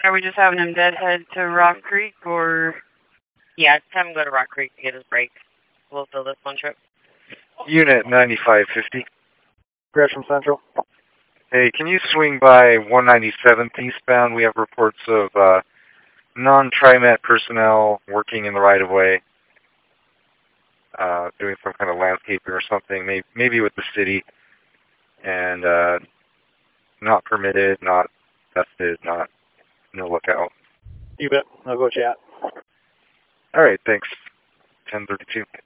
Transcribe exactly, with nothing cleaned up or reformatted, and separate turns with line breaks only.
Are we just having him deadhead to Rock Creek, or?
Yeah, just have him go to Rock Creek to get his brakes. We'll fill this one trip.
Unit ninety-five fifty.
Gresham Central.
Hey, can you swing by one ninety-seventh eastbound? We have reports of uh, non-TriMet personnel working in the right-of-way, uh, doing some kind of landscaping or something, maybe, maybe with the city, and uh, not permitted, not tested, not no lookout.
You bet. I'll go chat.
All right, thanks. ten thirty-two.